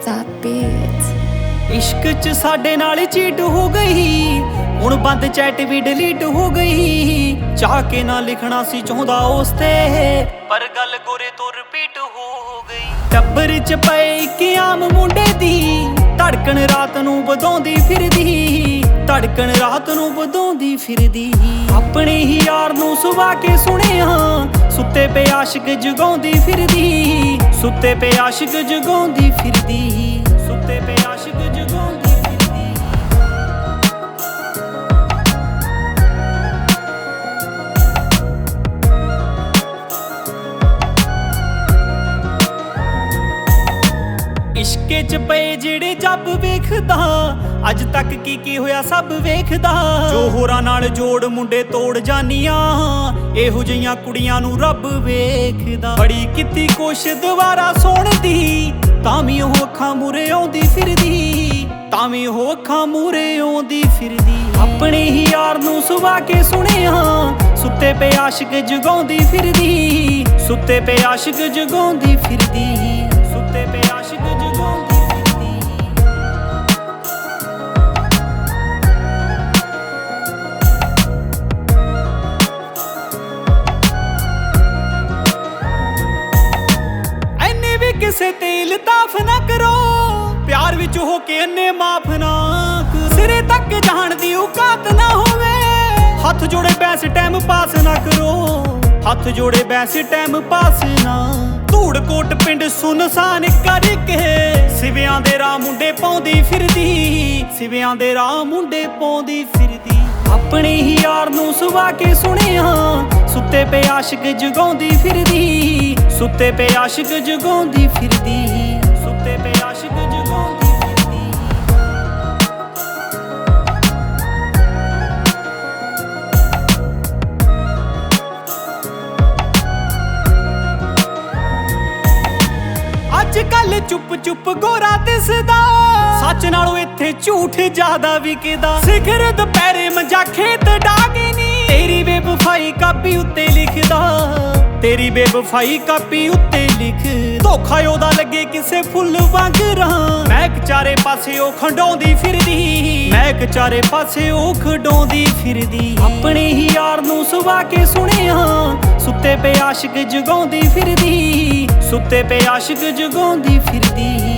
that beat। इश्क च साडे नाल चीट हो गई, हुण बंद चैट भी डिलीट हो गई। चाह के ना लिखना सी चाहुंदा उस ते, पर गल गोरे तो रिपीट हो गई। टब्बर च पए इक आम मुंडे दी, धड़कन रात नूं वधाउंदी फिरदी, धड़कन रात नूं वधाउंदी फिरदी। अपने ही यार नूं सुवा के सुणिया, सुत्ते पे आशिक जगाउंदी फिरदी, सुत्ते पे आशिक जगाउंदी फिरदी, सुत्ते पे आशिक जगाउंदी फिरदी। इश्के च पए जेड़े जब वेखदा, अज तक की होया सब वेखदा। जो होरां नाल जोड़ मुंडे तोड़ जानियां, एहो जिहियां कुड़ियां नूं रब वेखदा। बड़ी कीती कोशिश दुबारा सोण दी, तां वी ओह अखां मूरे आउंदी फिरदी, तां वी ओह अखां मूरे आउंदी फिरदी। अपने ही यार नूं सुवा के सुणिया, सुत्ते पे आशिक जगाउंदी फिरदी, सुत्ते पे आशिक जगाउंदी फिरदी, सुत्ते पे आशिक जगाउंदी फिरदी। ऐने भी किसे तेल ताफ ना करो, प्यार विच हो के अन्ने माफ ना करो। सिरे तक जाण दी औकात ना होवे, हथ जोड़े बैस टाइम पास ना करो, हथ जोड़े बैस टाइम पास ना। धूड़ कोट पिंड सुनसान करके, सिवियां दे राह मुंडे पाउंदी फिरदी, सिवियां दे राह मुंडे पाउंदी फिरदी। अपने ही यार नूं सुवा के सुणिया, सुत्ते पे आशिक जगाउंदी फिरदी, सुत्ते पे आशिक जगाउंदी फिरदी, सुत्ते पे आशिक जगाउंदी फिरदी। अज कल चुप चुप गोरा दिसदा, सच नालों इत्थे झूठ ज्यादा विकदा। सिखर दुपहरे मंजा खेत डागी नी, तेरी बेवफाई कापी उत्ते लिखदा, तेरी बेवफाई कापी उत्ते लिख। धोखा ओदा लगे किसे फुੱਲ वांगरां, महक चारे पासे ओ खंडौंदी फिरदी, महक चारे पासे ओ खंडौंदी फिरदी। अपने ही यार नूं सुवा के सुणिया, सुत्ते पे आशिक जगाउंदी फिरदी, सुत्ते पे आशिक जगाउंदी फिरदी।